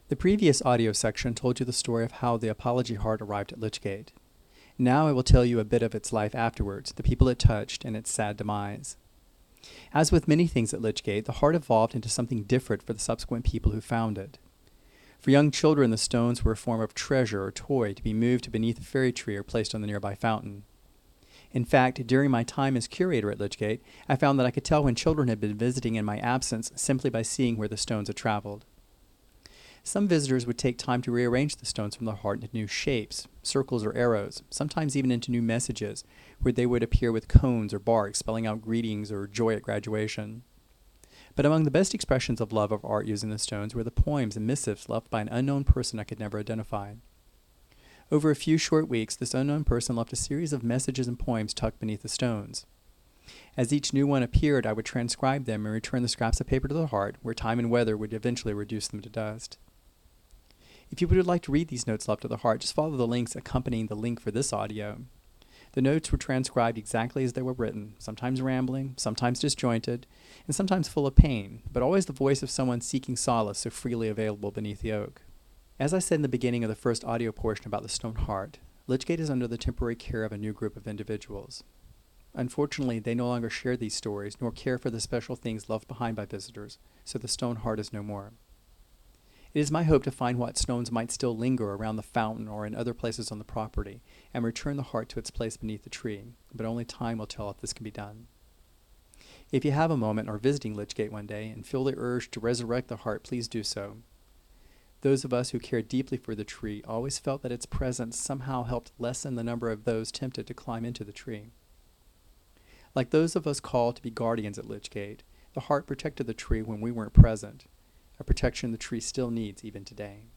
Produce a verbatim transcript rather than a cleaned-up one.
The previous audio section told you the story of how the apology heart arrived at Lichgate. Now I will tell you a bit of its life afterwards, the people it touched, and its sad demise. As with many things at Lichgate, the heart evolved into something different for the subsequent people who found it. For young children, the stones were a form of treasure or toy to be moved to beneath a fairy tree or placed on the nearby fountain. In fact, during my time as curator at Lichgate, I found that I could tell when children had been visiting in my absence simply by seeing where the stones had traveled. Some visitors would take time to rearrange the stones from the heart into new shapes, circles or arrows, sometimes even into new messages, where they would appear with cones or barks spelling out greetings or joy at graduation. But among the best expressions of love of art using the stones were the poems and missives left by an unknown person I could never identify. Over a few short weeks, this unknown person left a series of messages and poems tucked beneath the stones. As each new one appeared, I would transcribe them and return the scraps of paper to the heart, where time and weather would eventually reduce them to dust. If you would like to read these notes left to the heart, just follow the links accompanying the link for this audio. The notes were transcribed exactly as they were written, sometimes rambling, sometimes disjointed, and sometimes full of pain, but always the voice of someone seeking solace so freely available beneath the oak. As I said in the beginning of the first audio portion about the stone heart, Lichgate is under the temporary care of a new group of individuals. Unfortunately, they no longer share these stories, nor care for the special things left behind by visitors, so the stone heart is no more. It is my hope to find what stones might still linger around the fountain or in other places on the property, and return the heart to its place beneath the tree, but only time will tell if this can be done. If you have a moment or visiting Lichgate one day and feel the urge to resurrect the heart, please do so. Those of us who care deeply for the tree always felt that its presence somehow helped lessen the number of those tempted to climb into the tree. Like those of us called to be guardians at Lichgate, the heart protected the tree when we weren't present, a protection the tree still needs even today.